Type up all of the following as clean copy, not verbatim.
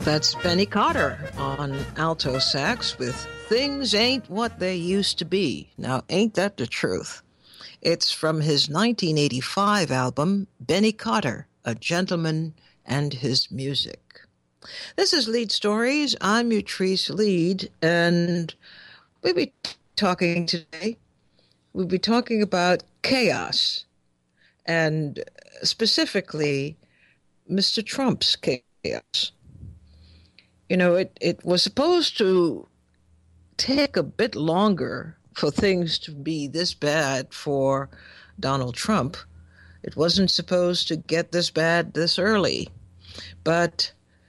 That's Benny Carter on alto sax with Things Ain't What They Used to Be. Now, ain't that the truth? It's from his 1985 album, Benny Carter, A Gentleman and His Music. This is Lead Stories. I'm Utrice Lead, and we'll be talking today. We'll be talking about chaos, and specifically, Mr. Trump's chaos. You know, it was supposed to take a bit longer for things to be this bad for Donald Trump. It wasn't supposed to get this bad this early. But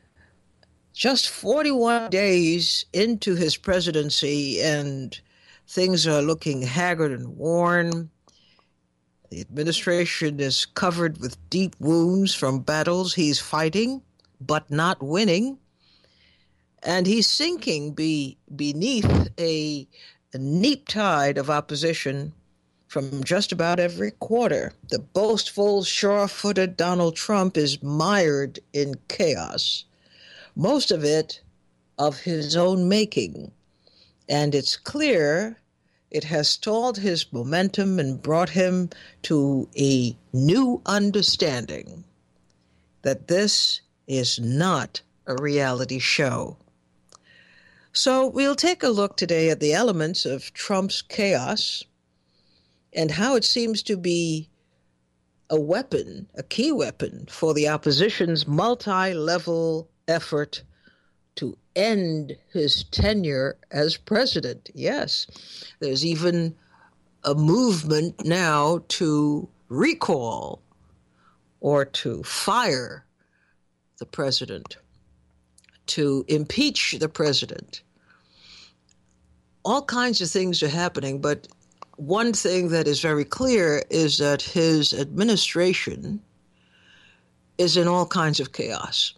just 41 days into his presidency, and things are looking haggard and worn. The administration is covered with deep wounds from battles he's fighting, but not winning. And he's sinking beneath a neap tide of opposition from just about every quarter. The boastful, sure-footed Donald Trump is mired in chaos, most of it of his own making. And it's clear it has stalled his momentum and brought him to a new understanding that this is not a reality show. So we'll take a look today at the elements of Trump's chaos and how it seems to be a weapon, a key weapon for the opposition's multi-level effort to end his tenure as president. Yes, there's even a movement now to recall or to fire the president, to impeach the president. All kinds of things are happening, but one thing that is very clear is that his administration is in all kinds of chaos.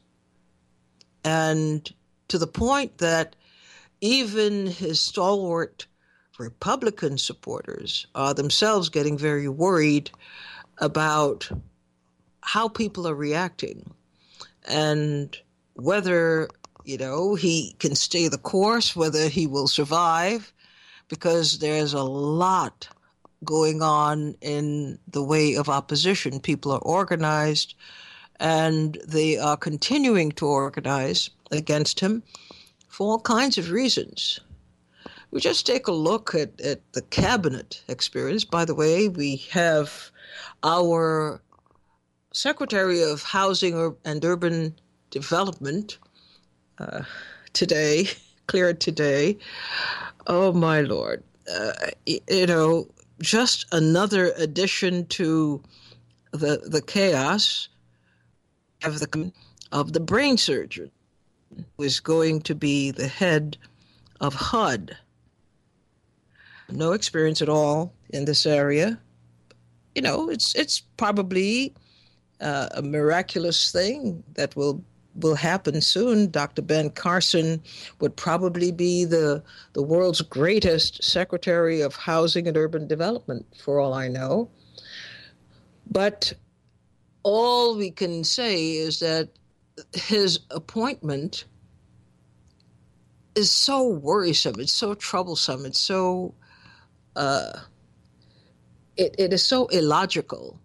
And to the point that even his stalwart Republican supporters are themselves getting very worried about how people are reacting and whether, he can stay the course, whether he will survive, because there's a lot going on in the way of opposition. People are organized, and they are continuing to organize against him for all kinds of reasons. We just take a look at the cabinet experience. By the way, we have our Secretary of Housing and Urban Development cleared today. Oh, my Lord. Just another addition to the chaos of the brain surgeon who is going to be the head of HUD. No experience at all in this area. It's probably a miraculous thing that will happen soon. Dr. Ben Carson would probably be the world's greatest Secretary of Housing and Urban Development, for all I know. But all we can say is that his appointment is so worrisome, it's so troublesome, it's so it is so illogical.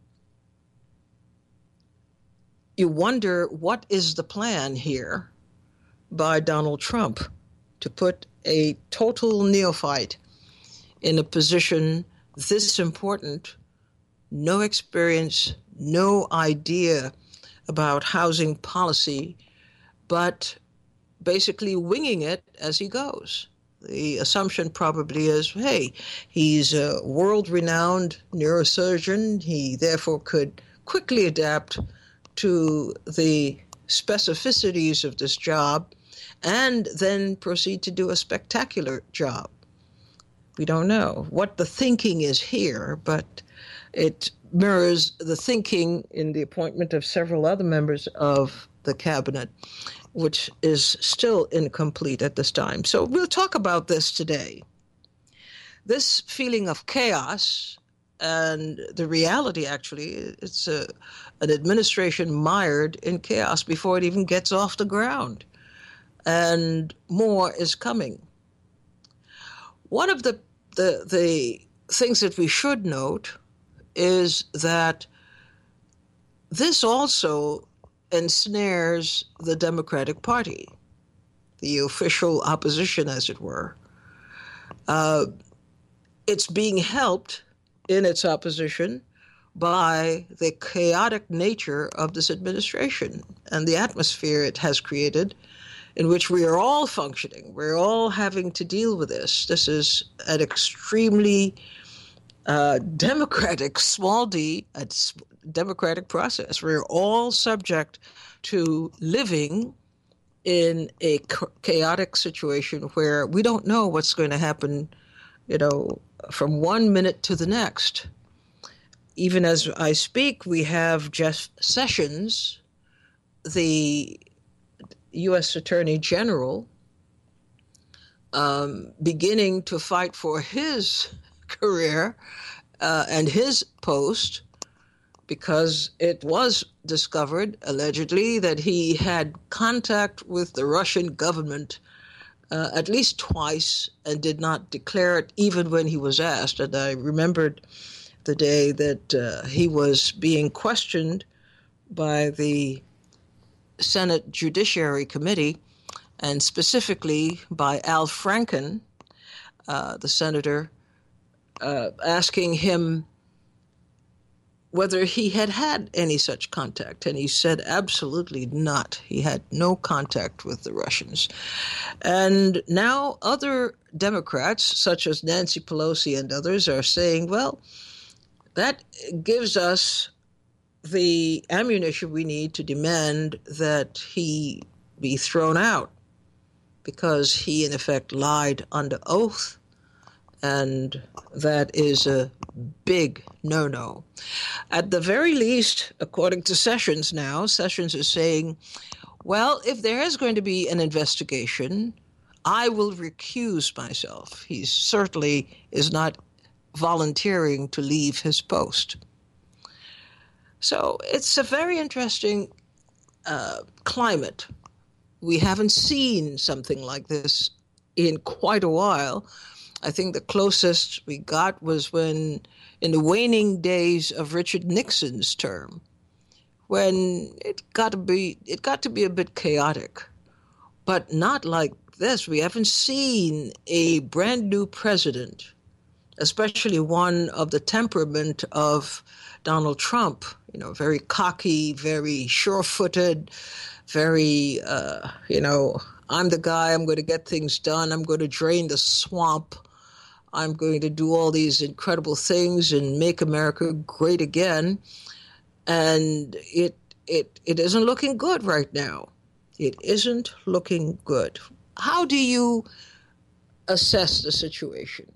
You wonder, what is the plan here by Donald Trump to put a total neophyte in a position this important, no experience, no idea about housing policy, but basically winging it as he goes. The assumption probably is, hey, he's a world-renowned neurosurgeon. He therefore could quickly adapt to the specificities of this job and then proceed to do a spectacular job. We don't know what the thinking is here, but it mirrors the thinking in the appointment of several other members of the cabinet, which is still incomplete at this time. So we'll talk about this today. This feeling of chaos and the reality, actually, it's an administration mired in chaos before it even gets off the ground. and more is coming. One of the things that we should note is that this also ensnares the Democratic Party, the official opposition, as it were. It's being helped in its opposition by the chaotic nature of this administration and the atmosphere it has created, in which we are all functioning. We're all having to deal with this. This is an extremely democratic, small d, democratic process. We're all subject to living in a chaotic situation where we don't know what's going to happen, from 1 minute to the next. Even as I speak, we have Jeff Sessions, the U.S. Attorney General, beginning to fight for his career and his post, because it was discovered, allegedly, that he had contact with the Russian government at least twice and did not declare it even when he was asked. And I remembered the day that he was being questioned by the Senate Judiciary Committee, and specifically by Al Franken, the senator, asking him whether he had had any such contact. And he said absolutely not. He had no contact with the Russians. And now other Democrats, such as Nancy Pelosi and others, are saying, well, that gives us the ammunition we need to demand that he be thrown out, because he, in effect, lied under oath, and that is a big no-no. At the very least, according to Sessions now, Sessions is saying, well, if there is going to be an investigation, I will recuse myself. He certainly is not volunteering to leave his post. So it's a very interesting climate. We haven't seen something like this in quite a while. I think the closest we got was when, in the waning days of Richard Nixon's term, when it got to be a bit chaotic, but not like this. We haven't seen a brand new president, especially one of the temperament of Donald Trump, very cocky, very sure-footed, very, I'm the guy, I'm going to get things done, I'm going to drain the swamp, I'm going to do all these incredible things and make America great again. And it isn't looking good right now. It isn't looking good. How do you assess the situation?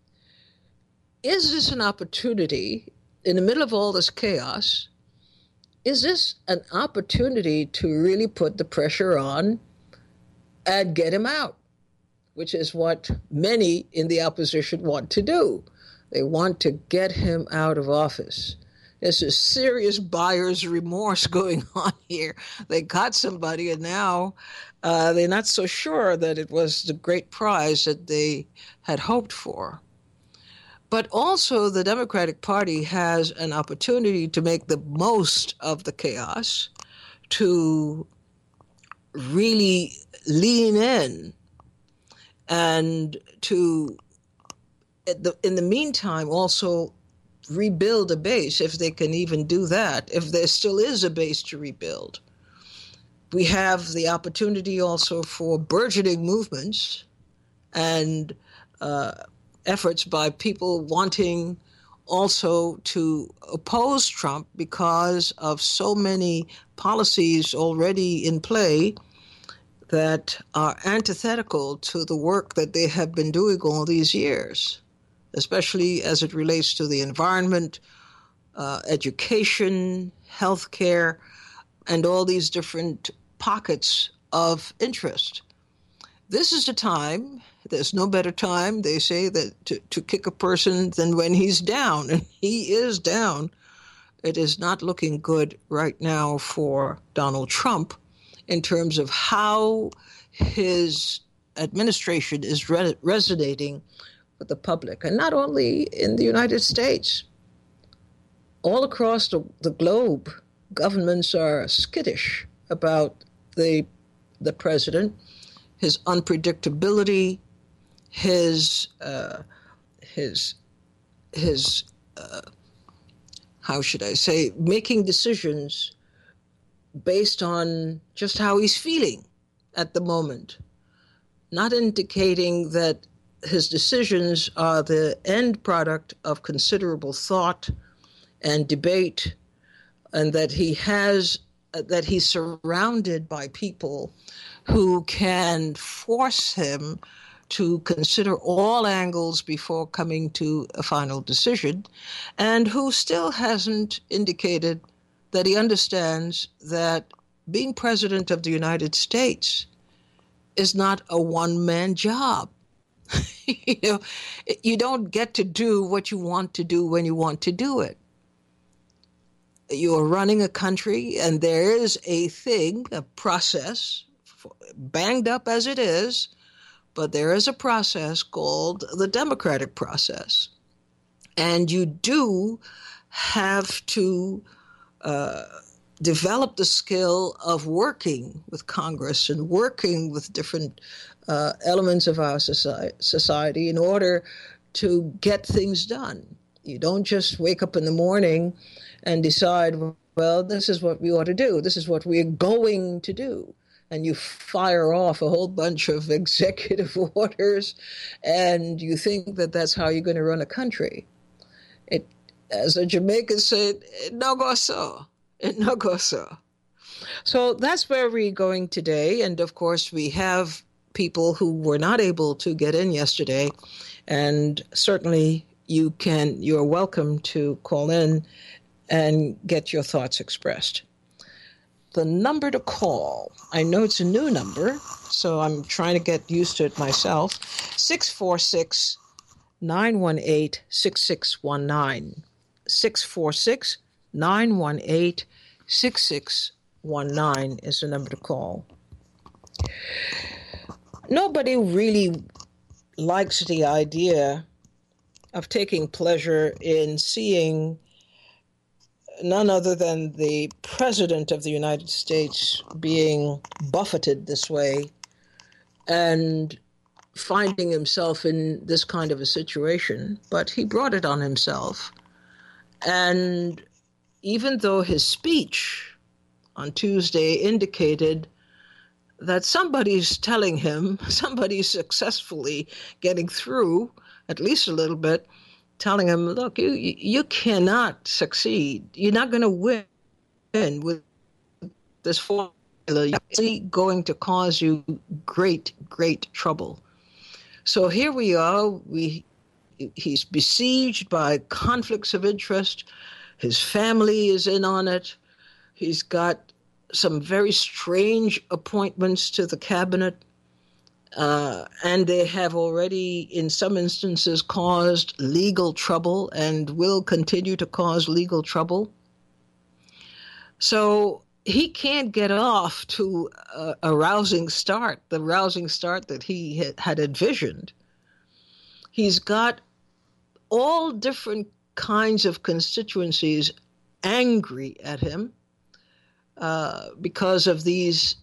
Is this an opportunity in the middle of all this chaos? Is this an opportunity to really put the pressure on and get him out, which is what many in the opposition want to do? They want to get him out of office. There's a serious buyer's remorse going on here. They got somebody, and now they're not so sure that it was the great prize that they had hoped for. But also the Democratic Party has an opportunity to make the most of the chaos, to really lean in, and to, in the meantime, also rebuild a base, if they can even do that, if there still is a base to rebuild. We have the opportunity also for burgeoning movements and efforts by people wanting also to oppose Trump because of so many policies already in play that are antithetical to the work that they have been doing all these years, especially as it relates to the environment, education, healthcare, and all these different pockets of interest. This is the time, there's no better time, they say, that to kick a person than when he's down, and he is down. It is not looking good right now for Donald Trump in terms of how his administration is resonating with the public, and not only in the United States. All across the globe, governments are skittish about the president, his unpredictability, his how should I say, making decisions based on just how he's feeling at the moment, not indicating that his decisions are the end product of considerable thought and debate, and that he's surrounded by people who can force him to consider all angles before coming to a final decision, and who still hasn't indicated that he understands that being president of the United States is not a one-man job. You don't get to do what you want to do when you want to do it. You're running a country, and there is a process, banged up as it is, but there is a process called the democratic process. And you do have to develop the skill of working with Congress and working with different elements of our society in order to get things done. You don't just wake up in the morning and decide, well, this is what we ought to do. This is what we're going to do. And you fire off a whole bunch of executive orders, and you think that that's how you're going to run a country. It, as a Jamaican said, it no go so. It no go so. So that's where we're going today. And of course, we have people who were not able to get in yesterday. And certainly you're welcome to call in and get your thoughts expressed. The number to call, I know it's a new number, so I'm trying to get used to it myself, 646-918-6619. 646-918-6619 is the number to call. Nobody really likes the idea of taking pleasure in seeing none other than the President of the United States being buffeted this way and finding himself in this kind of a situation. But he brought it on himself. And even though his speech on Tuesday indicated that somebody's telling him, somebody's successfully getting through, at least a little bit, telling him, look, you cannot succeed. You're not going to win with this formula. It's going to cause you great, great trouble. So here we are. He's besieged by conflicts of interest. His family is in on it. He's got some very strange appointments to the cabinet. And they have already, in some instances, caused legal trouble and will continue to cause legal trouble. So he can't get off to a rousing start, the rousing start that he had envisioned. He's got all different kinds of constituencies angry at him because of these,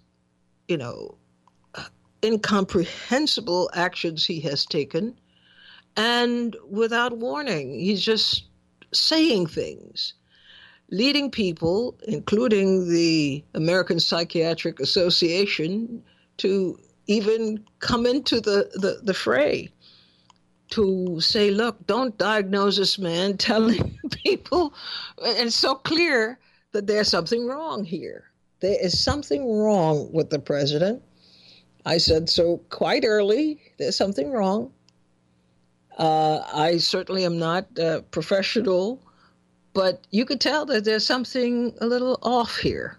incomprehensible actions he has taken, and without warning, he's just saying things, leading people, including the American Psychiatric Association, to even come into the fray, to say, look, don't diagnose this man, telling people, and it's so clear that there's something wrong here. There is something wrong with the president. I said so quite early. There's something wrong. I certainly am not professional, but you could tell that there's something a little off here.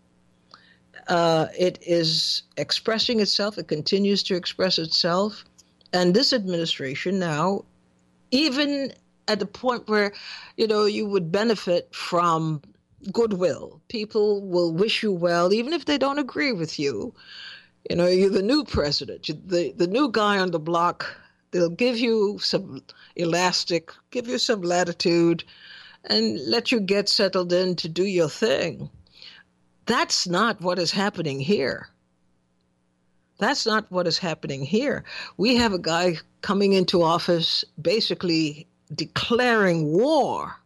It is expressing itself. It continues to express itself. And this administration now, even at the point where, you would benefit from goodwill, people will wish you well, even if they don't agree with you. You know, you're the new president, the new guy on the block. They'll give you some elastic, give you some latitude, and let you get settled in to do your thing. That's not what is happening here. That's not what is happening here. We have a guy coming into office basically declaring war,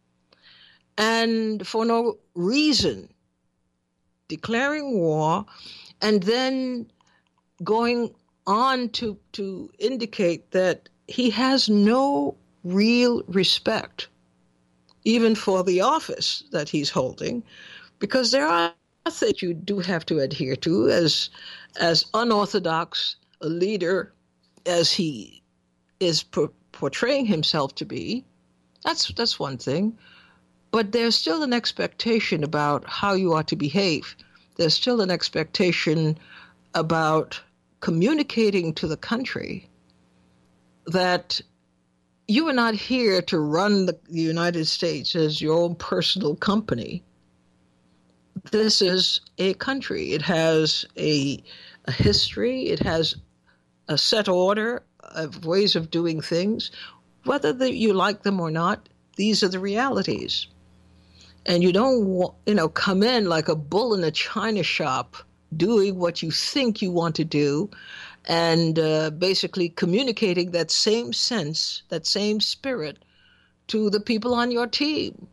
and for no reason, declaring war, and then going on to indicate that he has no real respect, even for the office that he's holding, because there are things you do have to adhere to as unorthodox a leader as he is portraying himself to be. That's one thing. But there's still an expectation about how you ought to behave. There's still an expectation about communicating to the country that you are not here to run the United States as your own personal company. This is a country. It has a history. It has a set order of ways of doing things. Whether you like them or not, these are the realities. And you don't, come in like a bull in a china shop doing what you think you want to do and basically communicating that same sense, that same spirit to the people on your team.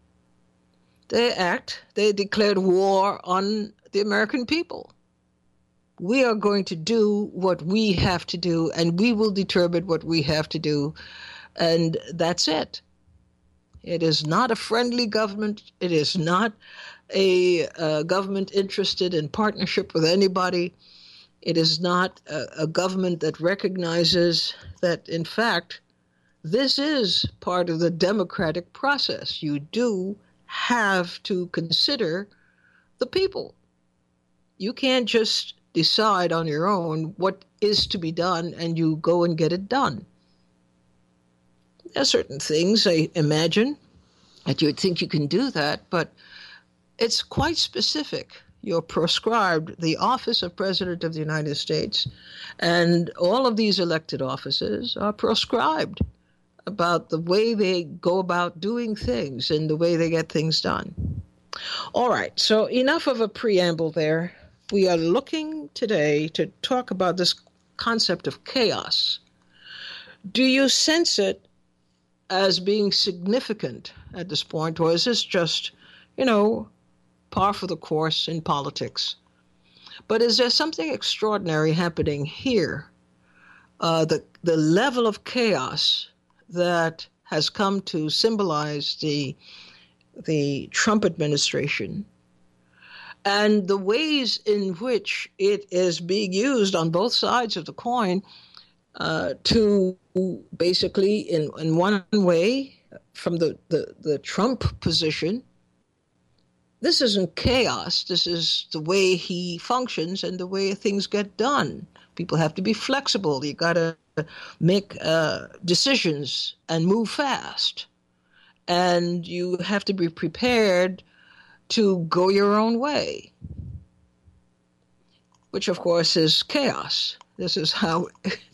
They declared war on the American people. We are going to do what we have to do, and we will determine what we have to do, and that's it. It is not a friendly government. It is not a government interested in partnership with anybody. It is not a government that recognizes that, in fact, this is part of the democratic process. You do have to consider the people. You can't just decide on your own what is to be done and you go and get it done. There are certain things, I imagine, that you would think you can do that, but it's quite specific. You're proscribed the office of President of the United States, and all of these elected offices are proscribed about the way they go about doing things and the way they get things done. All right, so enough of a preamble there. We are looking today to talk about this concept of chaos. Do you sense it as being significant at this point, or is this just, par for the course in politics? But is there something extraordinary happening here? The level of chaos that has come to symbolize the Trump administration and the ways in which it is being used on both sides of the coin to basically, in one way, from the Trump position, this isn't chaos. This is the way he functions and the way things get done. People have to be flexible. You got to make decisions and move fast. And you have to be prepared to go your own way, which of course is chaos. This is how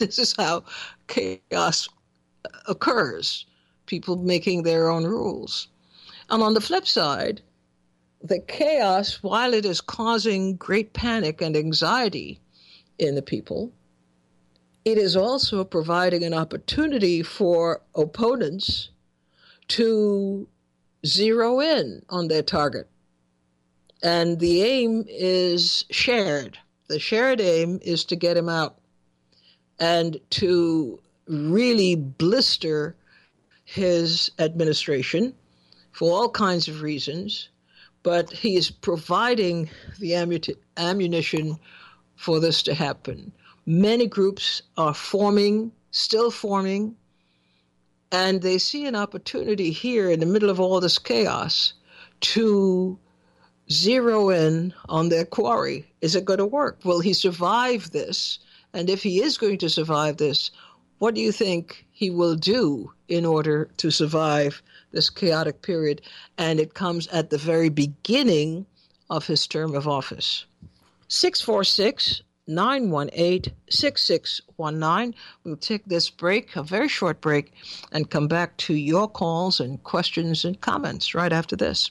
chaos occurs. People making their own rules. And on the flip side, the chaos, while it is causing great panic and anxiety in the people, it is also providing an opportunity for opponents to zero in on their target. And the aim is shared. The shared aim is to get him out and to really blister his administration for all kinds of reasons. But he is providing the ammunition for this to happen. Many groups are still forming, and they see an opportunity here in the middle of all this chaos to zero in on their quarry. Is it going to work? Will he survive this? And if he is going to survive this, what do you think he will do in order to survive this chaotic period? And it comes at the very beginning of his term of office. 646 918-6619. We'll take this break, a very short break, and come back to your calls and questions and comments right after this.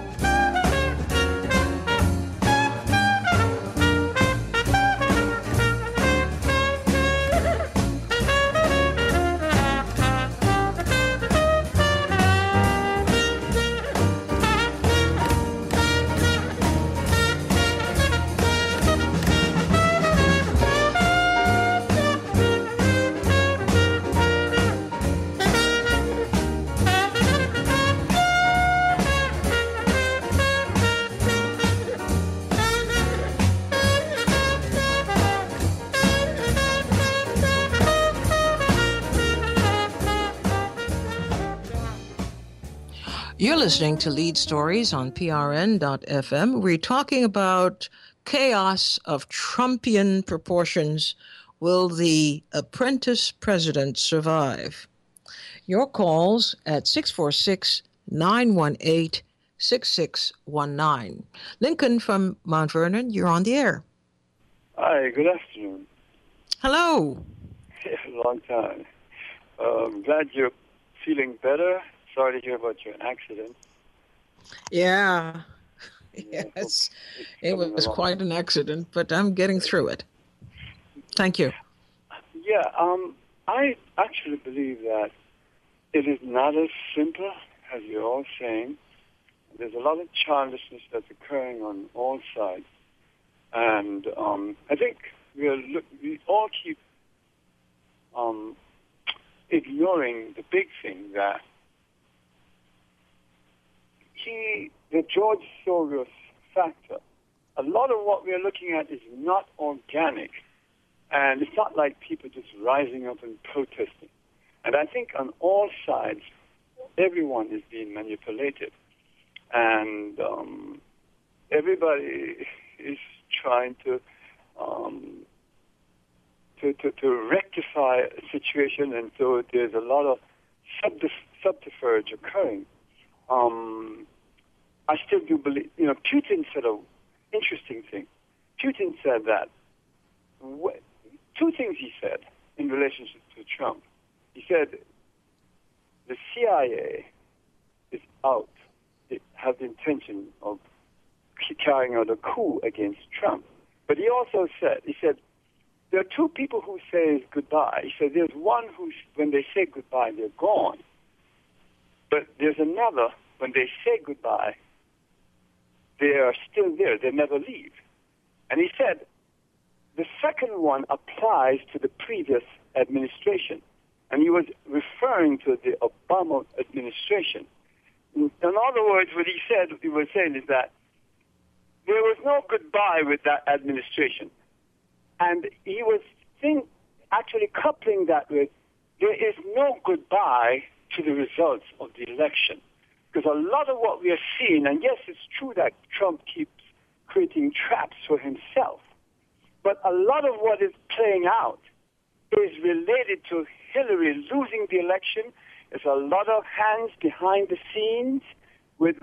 You're listening to Lead Stories on PRN.FM. We're talking about chaos of Trumpian proportions. Will the apprentice president survive? Your calls at 646-918-6619. Lincoln from Mount Vernon, you're on the air. Hi, good afternoon. Hello. Long time. Glad you're feeling better. Sorry to hear about your accident. Yeah. Yes. It was quite an accident, but I'm getting through it. Thank you. Yeah, I actually believe that it is not as simple as you're all saying. There's a lot of childishness that's occurring on all sides. And I think we all keep ignoring the big thing that the George Soros factor. A lot of what we are looking at is not organic. And it's not like people just rising up and protesting. And I think on all sides, everyone is being manipulated. And everybody is trying to rectify a situation. And so there's a lot of subterfuge occurring. I still do believe, Putin said an interesting thing. Putin said that, two things he said in relationship to Trump. He said the CIA is out. It has the intention of carrying out a coup against Trump. But he also said, there are two people who say goodbye. He said there's one who, when they say goodbye, they're gone. But there's another, when they say goodbye, they are still there. They never leave. And he said the second one applies to the previous administration. And he was referring to the Obama administration. In other words, what he was saying is that there was no goodbye with that administration. And he was actually coupling that with there is no goodbye to the results of the election. Because a lot of what we are seeing, and yes, it's true that Trump keeps creating traps for himself, but a lot of what is playing out is related to Hillary losing the election. There's a lot of hands behind the scenes with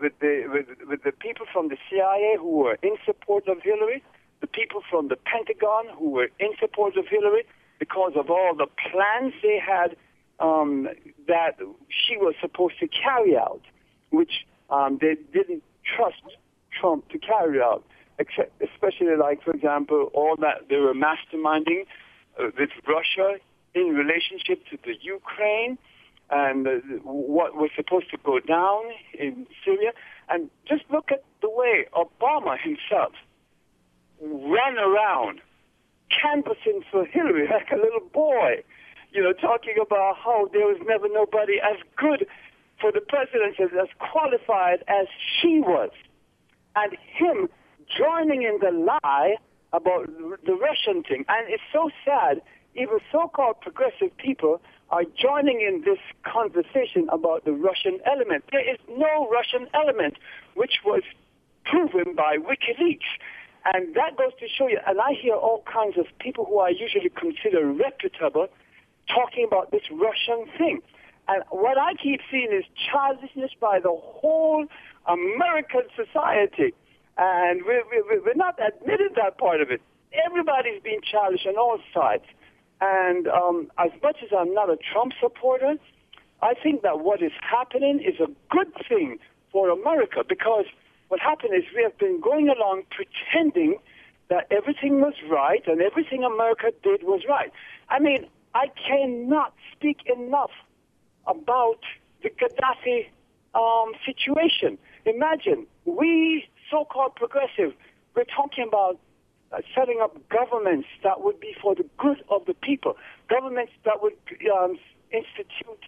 the people from the CIA who were in support of Hillary, the people from the Pentagon who were in support of Hillary because of all the plans they had that she was supposed to carry out, which they didn't trust Trump to carry out, especially like, for example, all that they were masterminding with Russia in relationship to the Ukraine and what was supposed to go down in Syria. And just look at the way Obama himself ran around canvassing for Hillary like a little boy, talking about how there was never nobody as good for the presidency, as qualified as she was. And him joining in the lie about the Russian thing. And it's so sad, even so-called progressive people are joining in this conversation about the Russian element. There is no Russian element, which was proven by WikiLeaks. And that goes to show you, and I hear all kinds of people who I usually consider reputable talking about this Russian thing. And what I keep seeing is childishness by the whole American society. And we're not admitting that part of it. everybody's being challenged on all sides. And as much as I'm not a Trump supporter, I think that what is happening is a good thing for America, because what happened is we have been going along pretending that everything was right and everything America did was right. I mean, I cannot speak enough about the Gaddafi situation. Imagine, we so-called progressive, we're talking about setting up governments that would be for the good of the people, governments that would institute,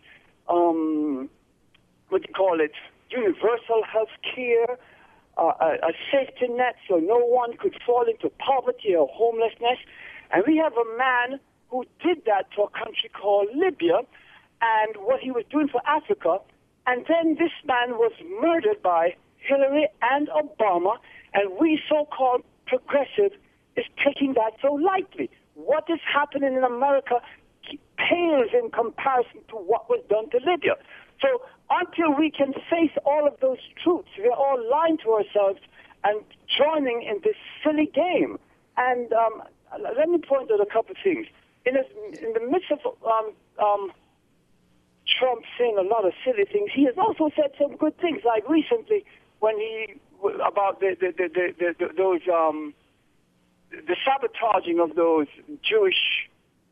universal health care, a safety net so no one could fall into poverty or homelessness. And we have a man who did that to a country called Libya, and what he was doing for Africa. And then this man was murdered by Hillary and Obama, and we so-called progressive is taking that so lightly. What is happening in America pales in comparison to what was done to Libya. So until we can face all of those truths, we're all lying to ourselves and joining in this silly game. And let me point out a couple of things. In the midst of Trump saying a lot of silly things, he has also said some good things. Like recently, when he about the sabotaging of those Jewish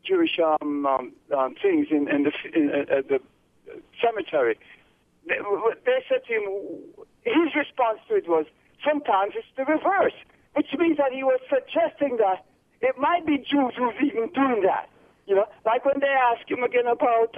things in the cemetery. They said to him, his response to it was, sometimes it's the reverse, which means that he was suggesting that it might be Jews who's even doing that. You know, like when they ask him again about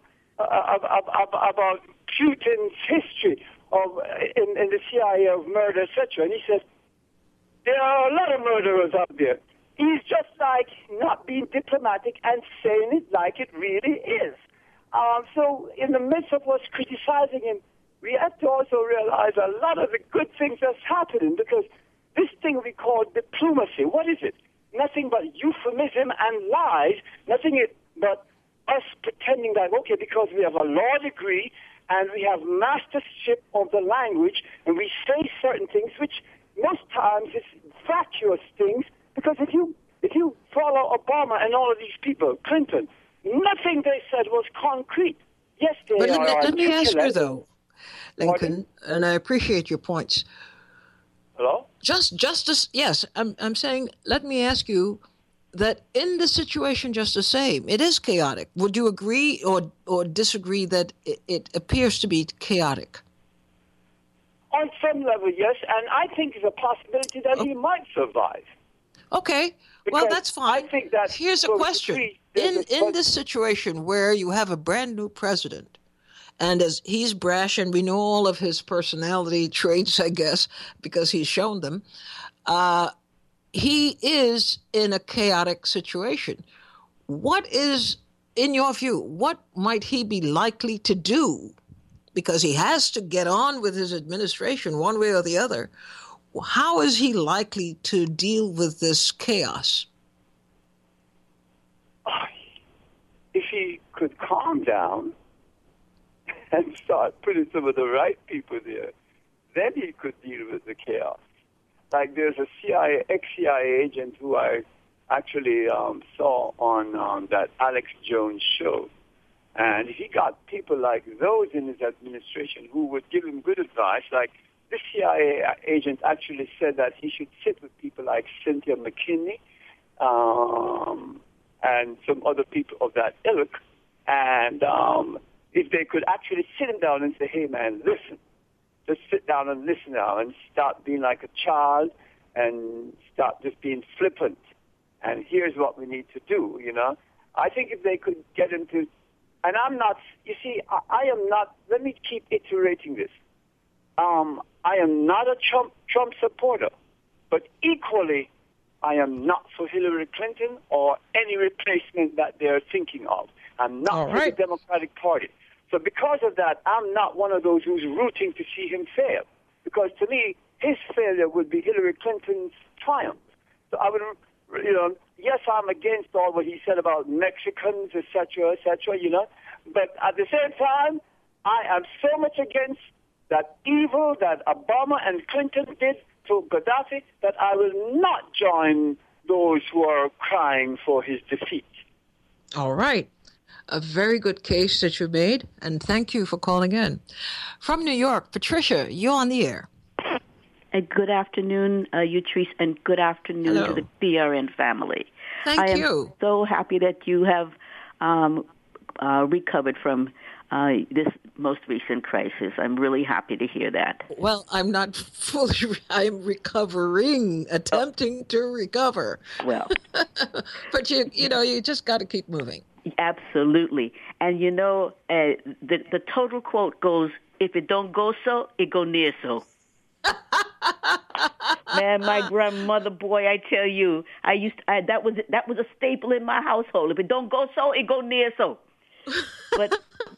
Putin's history of in the CIA of murder, etc., and he says there are a lot of murderers out there. He's just like not being diplomatic and saying it like it really is. So in the midst of us criticizing him, we have to also realize a lot of the good things that's happening, because this thing we call diplomacy, what is it? Nothing but euphemism and lies, nothing but us pretending that, okay, because we have a law degree and we have mastership of the language and we say certain things, which most times is vacuous things, because if you follow Obama and all of these people, Clinton, nothing they said was concrete. Yes, they but are. Let me ask you, though, Lincoln, and I appreciate your points. Hello? Justice, yes, I'm saying, let me ask you that in the situation just the same, it is chaotic. Would you agree or disagree that it appears to be chaotic? On some level, yes, and I think there's a possibility that he might survive. Okay, Because well, that's fine. I think that here's a question. In this situation where you have a brand new president, and as he's brash, and we know all of his personality traits, I guess, because he's shown them, he is in a chaotic situation. What is, in your view, what might he be likely to do? Because he has to get on with his administration one way or the other. How is he likely to deal with this chaos? If he could calm down and start putting some of the right people there, then he could deal with the chaos. Like there's a ex-CIA agent who I actually saw on that Alex Jones show. And he got people like those in his administration who would give him good advice. Like this CIA agent actually said that he should sit with people like Cynthia McKinney and some other people of that ilk. And if they could actually sit him down and say, hey, man, listen. Just sit down and listen now and stop being like a child and stop just being flippant. And here's what we need to do, you know. I think if they could get him to... And I'm not, you see, I am not, let me keep iterating this. I am not a Trump supporter, but equally, I am not for Hillary Clinton or any replacement that they're thinking of. I'm not for the Democratic Party. So because of that, I'm not one of those who's rooting to see him fail. Because to me, his failure would be Hillary Clinton's triumph. So I would, you know, yes, I'm against all what he said about Mexicans, et cetera, you know. But at the same time, I am so much against that evil that Obama and Clinton did to Gaddafi that I will not join those who are crying for his defeat. All right. A very good case that you made, and thank you for calling in. From New York, Patricia, you're on the air. Good afternoon, Utrice, and good afternoon Hello. to the PRN family. Thank you. I am so happy that you have recovered from this most recent crisis. I'm really happy to hear that. Well, I'm not fully, I'm recovering, attempting to recover. Well. But you just got to keep moving. Absolutely. And the total quote goes, if it don't go so, it go near so. Man, my grandmother, boy, I tell you, that was a staple in my household. If it don't go so, it go near so. But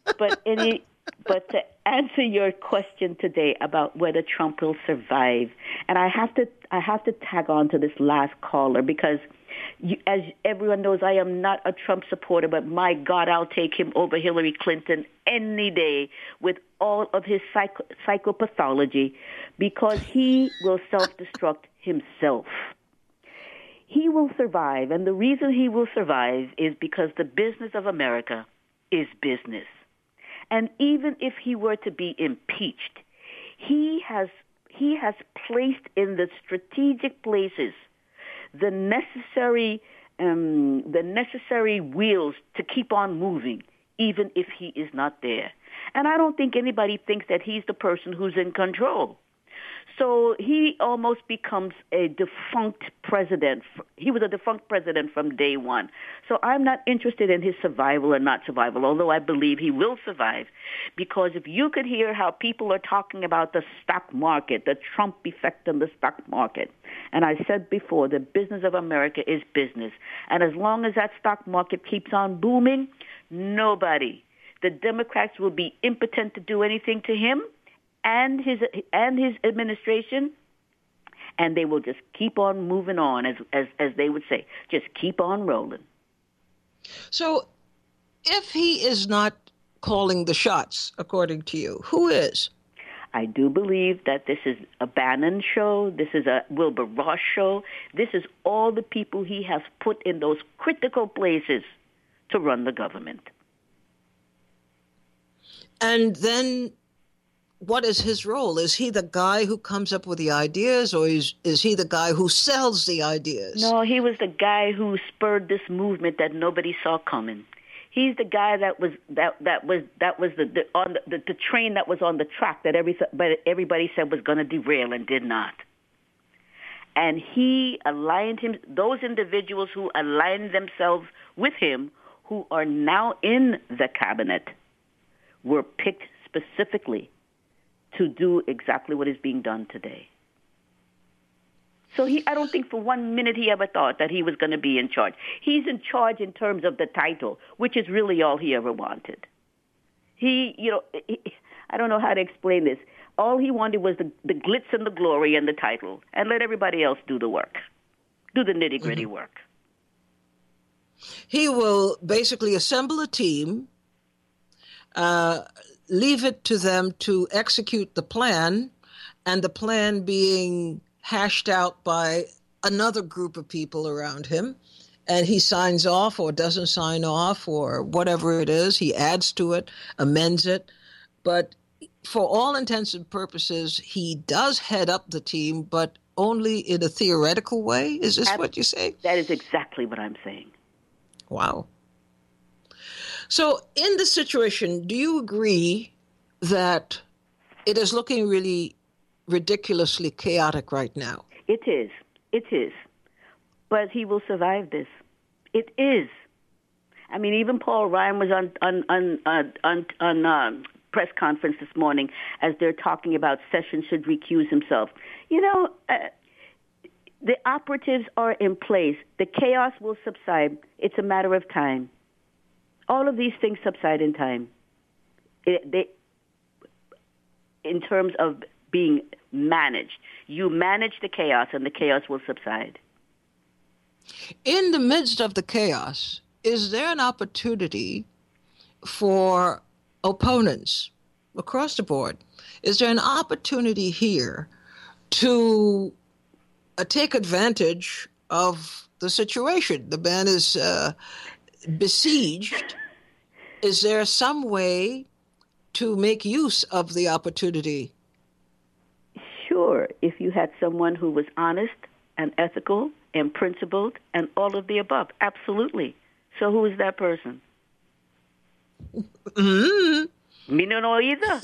to answer your question today about whether Trump will survive, and I have to tag on to this last caller because, as everyone knows, I am not a Trump supporter, but my God, I'll take him over Hillary Clinton any day with all of his psychopathology, because he will self-destruct himself. He will survive, and the reason he will survive is because the business of America is business. And even if he were to be impeached, he has placed in the strategic places the necessary wheels to keep on moving, even if he is not there. And I don't think anybody thinks that he's the person who's in control. So he almost becomes a defunct president. He was a defunct president from day one. So I'm not interested in his survival or not survival, although I believe he will survive. Because if you could hear how people are talking about the stock market, the Trump effect on the stock market, and I said before, the business of America is business. And as long as that stock market keeps on booming, nobody, the Democrats will be impotent to do anything to him and his administration, and they will just keep on moving on, as they would say, just keep on rolling. So if he is not calling the shots, according to you, who is? I do believe that this is a Bannon show. This is a Wilbur Ross show. This is all the people he has put in those critical places to run the government. And then what is his role? Is he the guy who comes up with the ideas, or is he the guy who sells the ideas? No, he was the guy who spurred this movement that nobody saw coming. He's the guy that was the train that was on the track that everybody said was going to derail and did not. And he aligned him. Those individuals who aligned themselves with him, who are now in the cabinet, were picked specifically to do exactly what is being done today. So I don't think for 1 minute he ever thought that he was going to be in charge. He's in charge in terms of the title, which is really all he ever wanted. I don't know how to explain this. All he wanted was the glitz and the glory and the title, and let everybody else do the work, do the nitty-gritty work. He will basically assemble a team, leave it to them to execute the plan, and the plan being hashed out by another group of people around him, and he signs off or doesn't sign off or whatever it is. He adds to it, amends it. But for all intents and purposes, he does head up the team, but only in a theoretical way. Is this what you say? That is exactly what I'm saying. Wow. So in this situation, do you agree that it is looking really ridiculously chaotic right now? It is. It is. But he will survive this. It is. I mean, even Paul Ryan was on press conference this morning as they're talking about Sessions should recuse himself. The operatives are in place. The chaos will subside. It's a matter of time. All of these things subside in time. In terms of being managed. You manage the chaos, and the chaos will subside. In the midst of the chaos, is there an opportunity for opponents across the board? Is there an opportunity here to take advantage of the situation. The man is besieged. Is there some way to make use of the opportunity? Sure, if you had someone who was honest and ethical and principled and all of the above. Absolutely. So who is that person? Mm-hmm. Me no know either.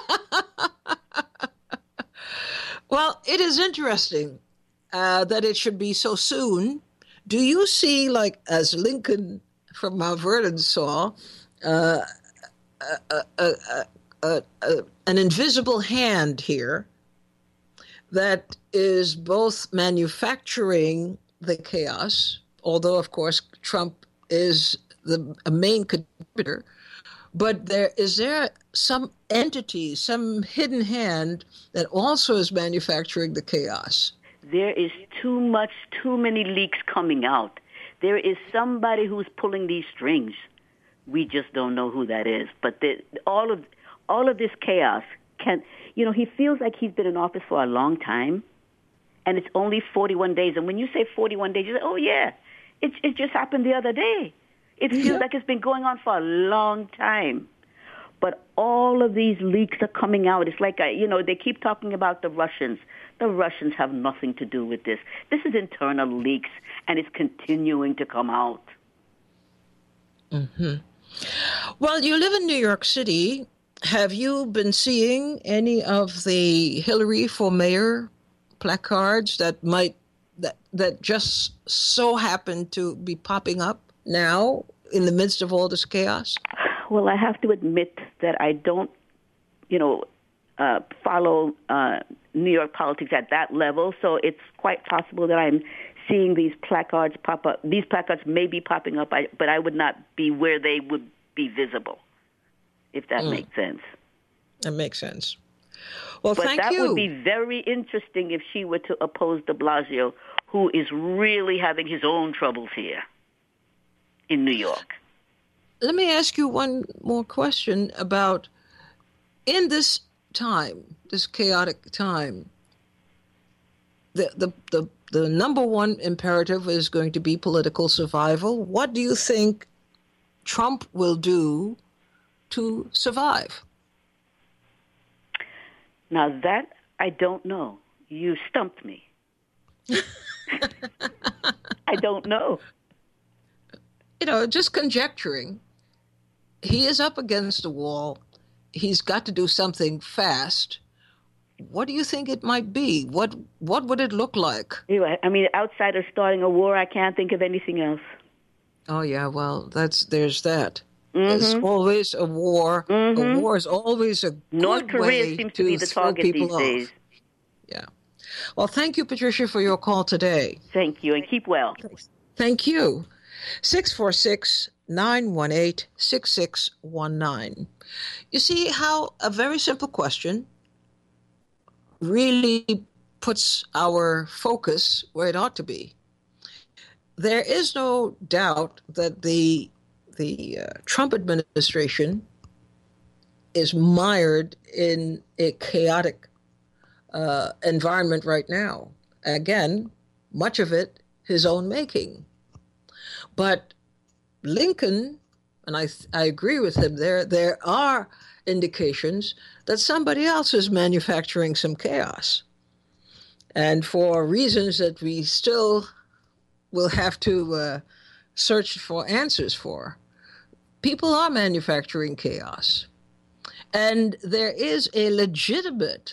Well, it is interesting that it should be so soon. Do you see, like, as Lincoln from Mount Vernon saw, an invisible hand here that is both manufacturing the chaos, although, of course, Trump is a main contributor, but is there some entity, some hidden hand that also is manufacturing the chaos? There is too many leaks coming out. There is somebody who's pulling these strings. We just don't know who that is. But all of this chaos he feels like he's been in office for a long time, and it's only 41 days. And when you say 41 days, you say, oh, yeah, it just happened the other day. It feels like it's been going on for a long time. But all of these leaks are coming out. It's like, they keep talking about the Russians. The Russians have nothing to do with this. This is internal leaks, and it's continuing to come out. Mm-hmm. Well, you live in New York City. Have you been seeing any of the Hillary for mayor placards that just so happen to be popping up now in the midst of all this chaos? Well, I have to admit that I don't, follow New York politics at that level, so it's quite possible that I'm seeing these placards pop up. These placards may be popping up, but I would not be where they would be visible, if that makes sense. That makes sense. Well, but thank you. But that would be very interesting if she were to oppose de Blasio, who is really having his own troubles here in New York. Let me ask you one more question about, in this time, this chaotic time, the number one imperative is going to be political survival. What do you think Trump will do to survive? Now that I don't know. You stumped me. I don't know. Just conjecturing. He is up against the wall. He's got to do something fast. What do you think it might be? What would it look like? I mean, outside of starting a war, I can't think of anything else. Oh, yeah, well, there's that. Mm-hmm. There's always a war. Mm-hmm. A war is always a North good Korea way seems to be the target these days. Yeah. Well, thank you, Patricia, for your call today. Thank you, and keep well. Thank you. 646-918-6619. You see how a very simple question really puts our focus where it ought to be. There is no doubt that the Trump administration is mired in a chaotic environment right now. Again, much of it his own making. But Lincoln, and I agree with him there are indications that somebody else is manufacturing some chaos. And for reasons that we still will have to search for answers for, people are manufacturing chaos. And there is a legitimate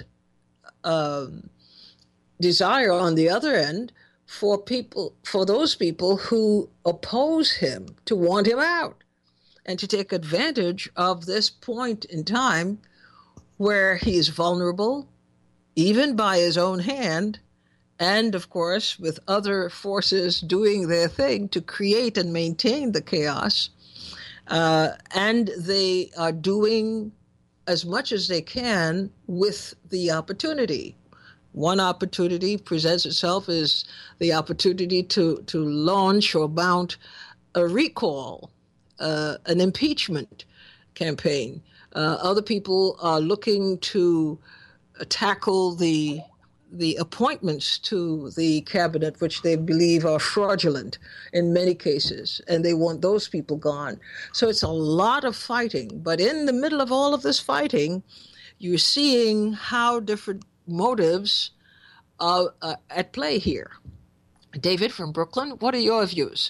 desire on the other end for those people who oppose him to want him out and to take advantage of this point in time where he is vulnerable, even by his own hand, and, of course, with other forces doing their thing to create and maintain the chaos. And they are doing as much as they can with the opportunity. One opportunity presents itself as the opportunity to launch or mount a recall, an impeachment campaign. Other people are looking to tackle the the appointments to the cabinet, which they believe are fraudulent in many cases, and they want those people gone. So it's a lot of fighting. But in the middle of all of this fighting, you're seeing how different motives are at play here. David from Brooklyn, what are your views?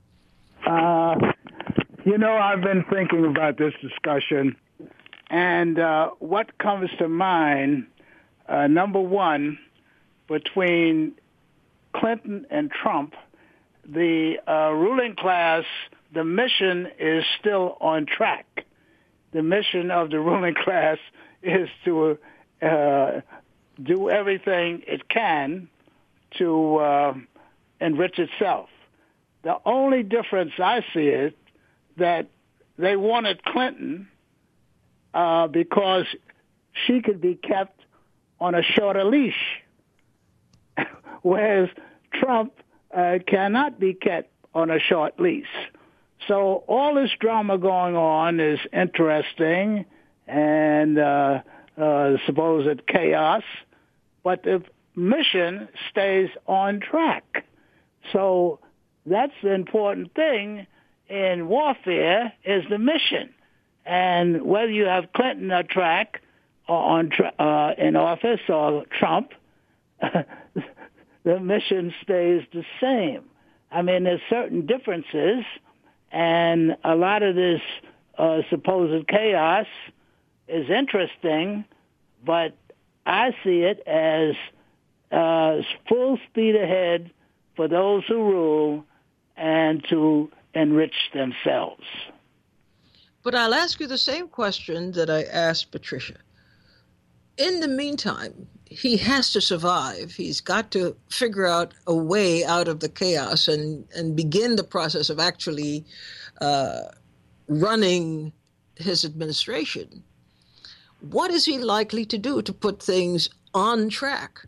I've been thinking about this discussion, and what comes to mind, number one, between Clinton and Trump, the ruling class, the mission is still on track. The mission of the ruling class is to do everything it can to enrich itself. The only difference I see is that they wanted Clinton because she could be kept on a shorter leash, whereas Trump cannot be kept on a short leash. So all this drama going on is interesting and supposed chaos, but the mission stays on track. So that's the important thing in warfare, is the mission. And whether you have Clinton on track or in office or Trump, the mission stays the same. I mean, there's certain differences, and a lot of this supposed chaos is interesting, but I see it as full speed ahead for those who rule and to enrich themselves. But I'll ask you the same question that I asked Patricia. In the meantime, he has to survive. He's got to figure out a way out of the chaos and begin the process of actually running his administration. What is he likely to do to put things on track?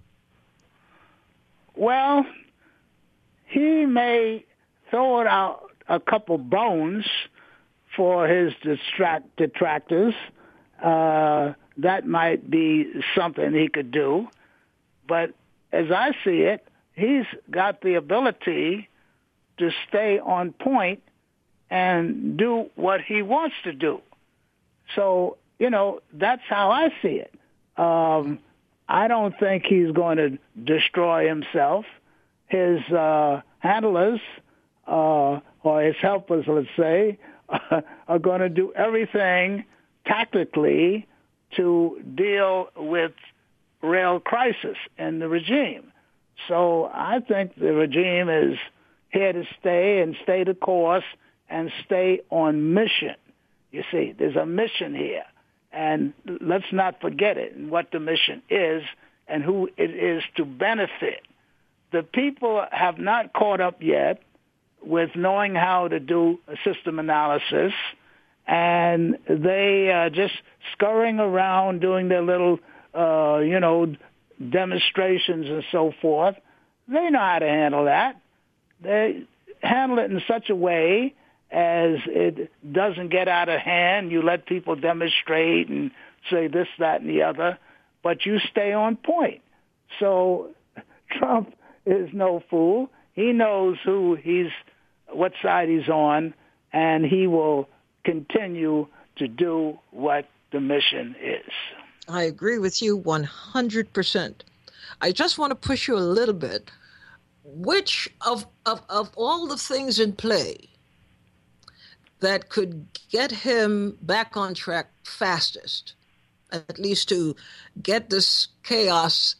Well, he may throw out a couple bones for his detractors. That might be something he could do. But as I see it, he's got the ability to stay on point and do what he wants to do. So, that's how I see it. I don't think he's going to destroy himself. His handlers, or his helpers, let's say, are going to do everything tactically to deal with real crisis in the regime. So I think the regime is here to stay and stay the course and stay on mission. You see, there's a mission here. And let's not forget it, and what the mission is and who it is to benefit. The people have not caught up yet with knowing how to do a system analysis, and they are just scurrying around doing their little, demonstrations and so forth. They know how to handle that. They handle it in such a way as it doesn't get out of hand. You let people demonstrate and say this, that, and the other, but you stay on point. So Trump is no fool. He knows what side he's on, and he will continue to do what the mission is. I agree with you 100%. I just want to push you a little bit. Which of all the things in play that could get him back on track fastest, at least to get this chaos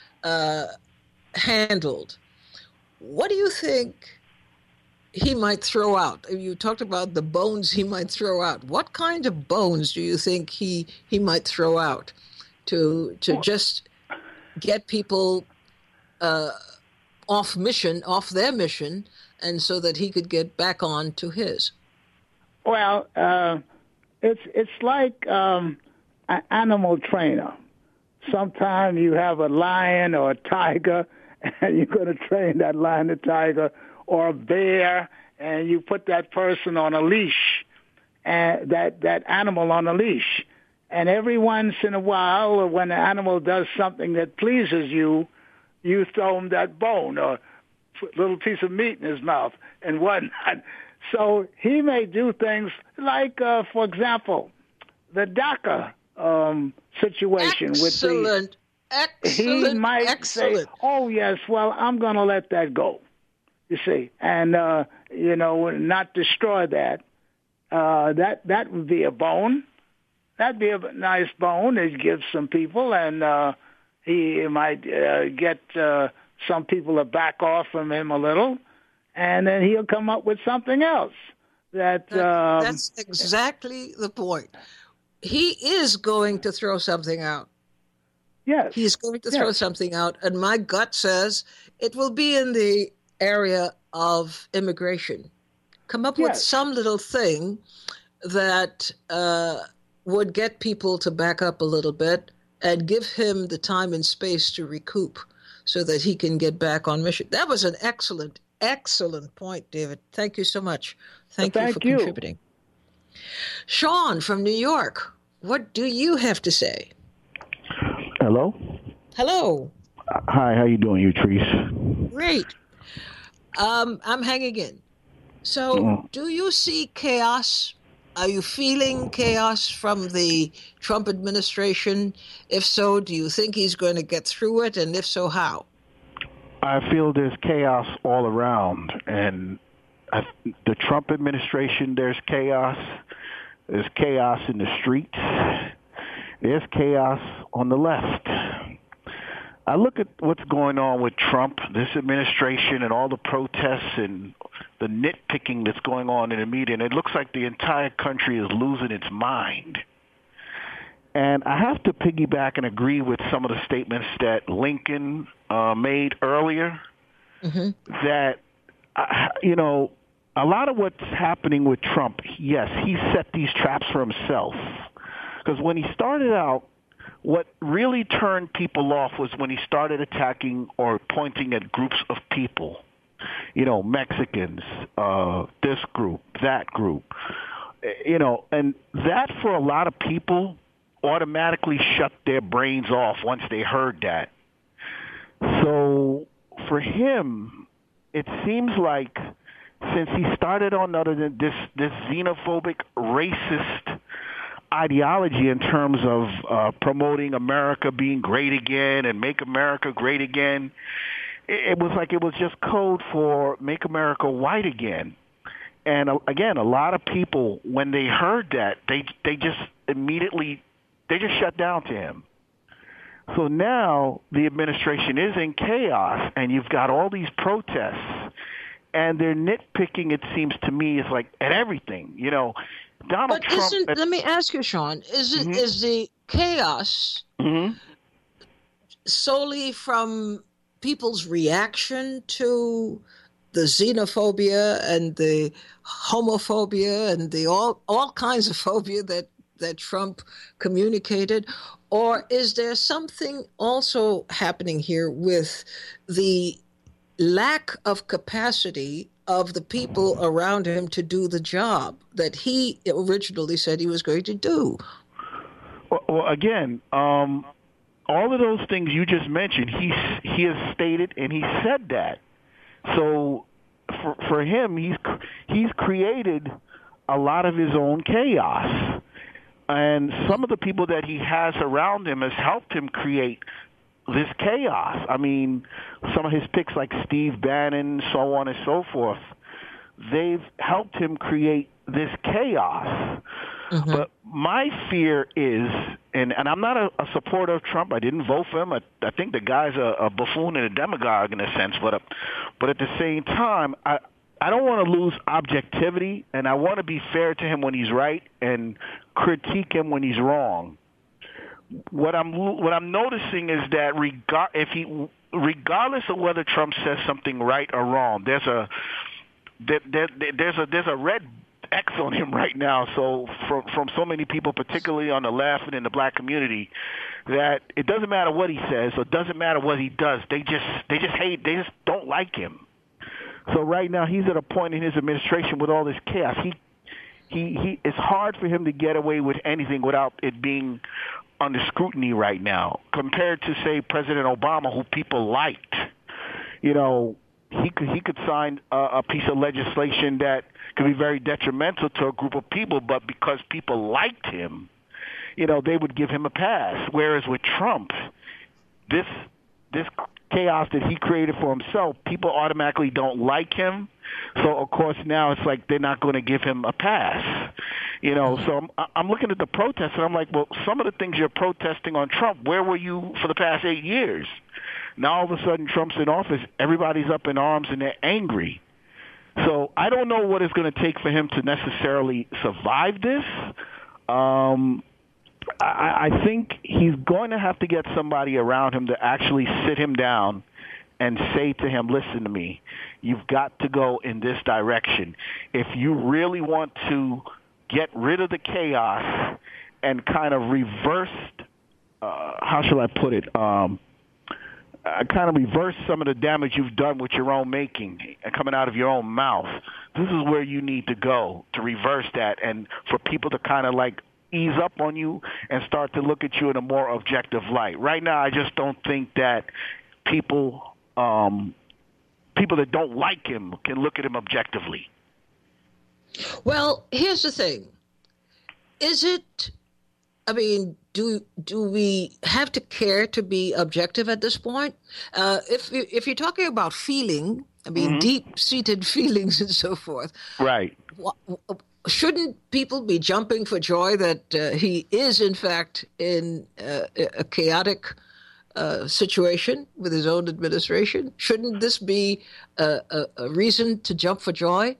handled, what do you think he might throw out? You talked about the bones he might throw out. What kind of bones do you think he might throw out to just get people off their mission, and so that he could get back on to his? Well, it's like an animal trainer. Sometimes you have a lion or a tiger, and you're going to train that lion or tiger, or a bear, and you put that person on a leash, and that animal on a leash. And every once in a while, when the animal does something that pleases you, you throw him that bone or little piece of meat in his mouth and whatnot. So he may do things like, for example, the DACA situation with the. He might say, "Oh yes, well I'm going to let that go." You see, and not destroy that. That would be a bone. That'd be a nice bone. It gives some people, and he might get some people to back off from him a little, and then he'll come up with something else. That's exactly the point. He is going to throw something out. Yes. He's going to throw something out, and my gut says it will be in the area of immigration. Come up with some little thing that would get people to back up a little bit and give him the time and space to recoup so that he can get back on mission. That was an excellent, excellent point, David. Thank you so much. Thank you for contributing. Sean from New York, what do you have to say? Hello? Hello. Hi, how you doing, Utrice? Great. I'm hanging in. So, do you see chaos? Are you feeling chaos from the Trump administration? If so, do you think he's going to get through it? And if so, how? I feel there's chaos all around. And the Trump administration, there's chaos. There's chaos in the streets. There's chaos on the left. I look at what's going on with Trump, this administration, and all the protests and the nitpicking that's going on in the media, and it looks like the entire country is losing its mind. And I have to piggyback and agree with some of the statements that Lincoln made earlier, that, a lot of what's happening with Trump, yes, he set these traps for himself. Because when he started out, what really turned people off was when he started attacking or pointing at groups of people, Mexicans, this group, that group, and that for a lot of people automatically shut their brains off once they heard that. So for him, it seems like since he started on this xenophobic, racist ideology in terms of promoting America being great again and make America great again, it was like it was just code for make America white again. And again, a lot of people, when they heard that, they just immediately, they just shut down to him. So now the administration is in chaos, and you've got all these protests, and they're nitpicking, it seems to me, is like at everything, Donald Trump. Let me ask you, Sean, is the chaos solely from people's reaction to the xenophobia and the homophobia and the all kinds of phobia that Trump communicated? Or is there something also happening here with the lack of capacity of the people around him to do the job that he originally said he was going to do? Well, again, all of those things you just mentioned, he has stated and he said that. So for him, he's created a lot of his own chaos. And some of the people that he has around him has helped him create this chaos. I mean, some of his picks like Steve Bannon, so on and so forth, they've helped him create this chaos. But my fear is, and I'm not a supporter of Trump. I didn't vote for him. I think the guy's a buffoon and a demagogue in a sense. But at the same time, I don't want to lose objectivity, and I want to be fair to him when he's right and critique him when he's wrong. What I'm noticing is that regardless of whether Trump says something right or wrong, there's a red X on him right now. So from so many people, particularly on the left and in the black community, that it doesn't matter what he says or doesn't matter what he does. They just hate. They just don't like him. So right now he's at a point in his administration with all this chaos. He it's hard for him to get away with anything without it being under scrutiny right now compared to, say, President Obama, who people liked. You know, he could sign a piece of legislation that could be very detrimental to a group of people, but because people liked him, you know, they would give him a pass. Whereas with Trump, this chaos that he created for himself, people automatically don't like him. So, of course, now it's like they're not going to give him a pass. You know, so I'm looking at the protests, and I'm like, well, some of the things you're protesting on Trump, where were you for the past 8 years? Now, all of a sudden, Trump's in office, everybody's up in arms, and they're angry. So I don't know what it's going to take for him to necessarily survive this. I think he's going to have to get somebody around him to actually sit him down and say to him, listen to me, you've got to go in this direction. If you really want to get rid of the chaos and kind of reverse, how shall I put it, kind of reverse some of the damage you've done with your own making and coming out of your own mouth, this is where you need to go to reverse that and for people to kind of like ease up on you and start to look at you in a more objective light. Right now, I just don't think that people that don't like him can look at him objectively. Well, here's the thing. Is it, I mean, do we have to care to be objective at this point? If you're talking about feeling, I mean, deep-seated feelings and so forth. Right. Shouldn't people be jumping for joy that he is, in fact, in a chaotic situation with his own administration? Shouldn't this be a reason to jump for joy?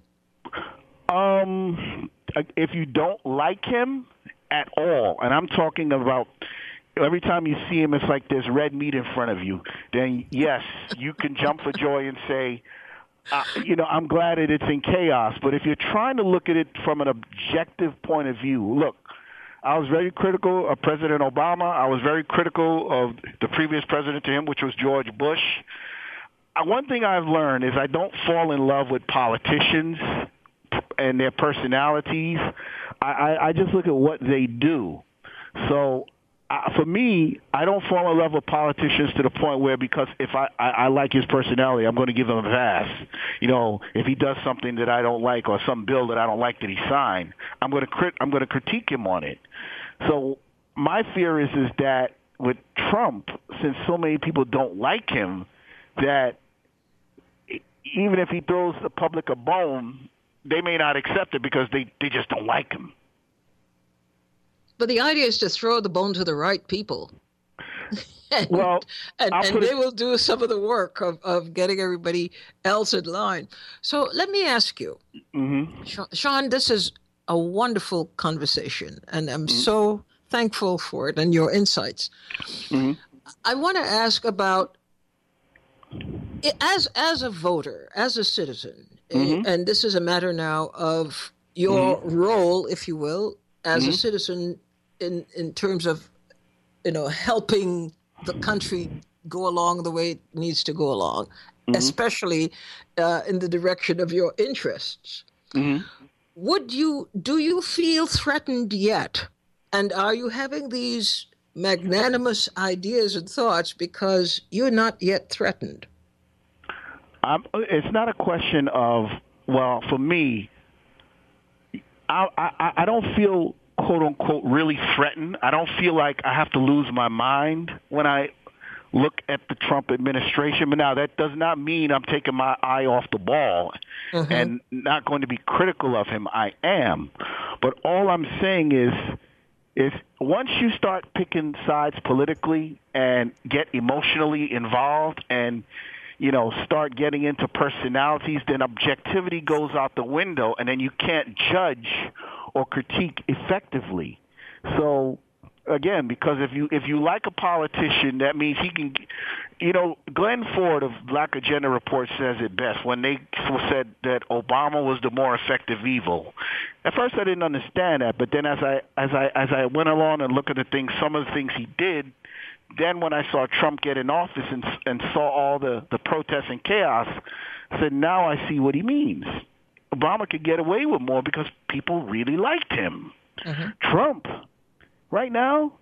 If you don't like him at all, and I'm talking about every time you see him, it's like there's red meat in front of you, then yes, you can jump for joy and say, you know, I'm glad that it's in chaos. But if you're trying to look at it from an objective point of view, look, I was very critical of President Obama. I was very critical of the previous president to him, which was George Bush. One thing I've learned is I don't fall in love with politicians and their personalities. I just look at what they do. So for me, I don't fall in love with politicians to the point where because if I like his personality, I'm going to give him a pass. You know, if he does something that I don't like or some bill that I don't like that he signed, I'm going to critique him on it. So my fear is that with Trump, since so many people don't like him, that even if he throws the public a bone, they may not accept it because they just don't like him. But the idea is to throw the bone to the right people. and they will do some of the work of getting everybody else in line. So let me ask you, Sean, this is a wonderful conversation, and I'm so thankful for it and your insights. I want to ask about, as a voter, as a citizen, and this is a matter now of your role, if you will, as a citizen in terms of, you know, helping the country go along the way it needs to go along, especially in the direction of your interests. Do you feel threatened yet? And are you having these magnanimous ideas and thoughts because you're not yet threatened? It's not a question of, well, for me, I don't feel, quote unquote, really threatened. I don't feel like I have to lose my mind when I look at the Trump administration. But now that does not mean I'm taking my eye off the ball and not going to be critical of him. I am. But all I'm saying is once you start picking sides politically and get emotionally involved and, you know, start getting into personalities, then objectivity goes out the window, and then you can't judge or critique effectively. So, again, because if you like a politician, that means he can, you know, Glenn Ford of Black Agenda Report says it best when they said that Obama was the more effective evil. At first, I didn't understand that, but then as I went along and looked at the things, some of the things he did, then when I saw Trump get in office and saw all the protests and chaos, I said, now I see what he means. Obama could get away with more because people really liked him. Trump, right now,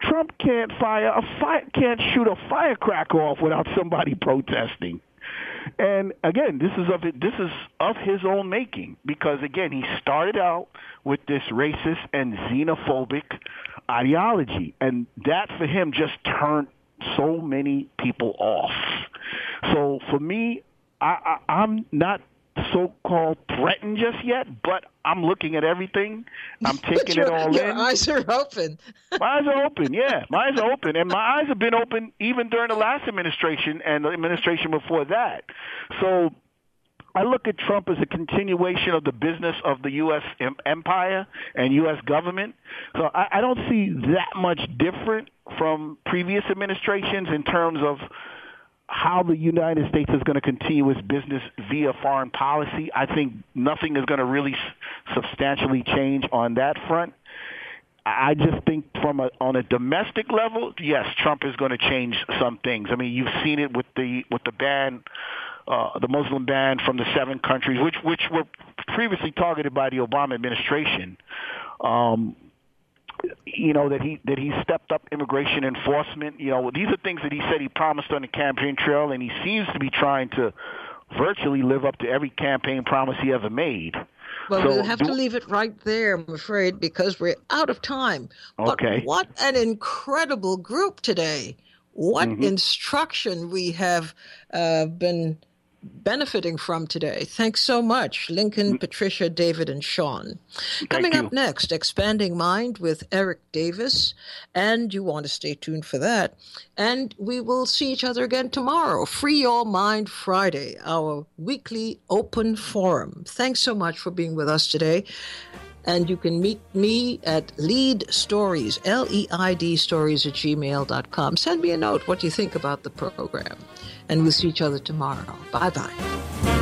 Trump can't shoot a firecracker off without somebody protesting. And again, this is of his own making, because again, he started out with this racist and xenophobic ideology, and that for him just turned so many people off. So for me, I'm not so-called threatened just yet, but I'm looking at everything. I'm taking it all in. Your eyes are open. My eyes are open, yeah. My eyes are open. And my eyes have been open even during the last administration and the administration before that. So I look at Trump as a continuation of the business of the U.S. empire and U.S. government. So I don't see that much different from previous administrations in terms of how the United States is going to continue its business via foreign policy. I think nothing is going to really substantially change on that front. I just think on a domestic level, yes, Trump is going to change some things. I mean, you've seen it with the ban, the Muslim ban from the 7 countries, which were previously targeted by the Obama administration. That he stepped up immigration enforcement. These are things that he said he promised on the campaign trail, and he seems to be trying to virtually live up to every campaign promise he ever made. Well, we'll have to leave it right there, I'm afraid, because we're out of time. Okay. But what an incredible group today. What instruction we have been benefiting from today. Thanks so much, Lincoln, Patricia, David, and Sean. Coming up next, Expanding Mind with Eric Davis, and you want to stay tuned for that. And we will see each other again tomorrow, Free Your Mind Friday, our weekly open forum. Thanks so much for being with us today. And you can meet me at Leid Stories, LEID Stories @gmail.com. Send me a note what you think about the program. And we'll see each other tomorrow. Bye-bye.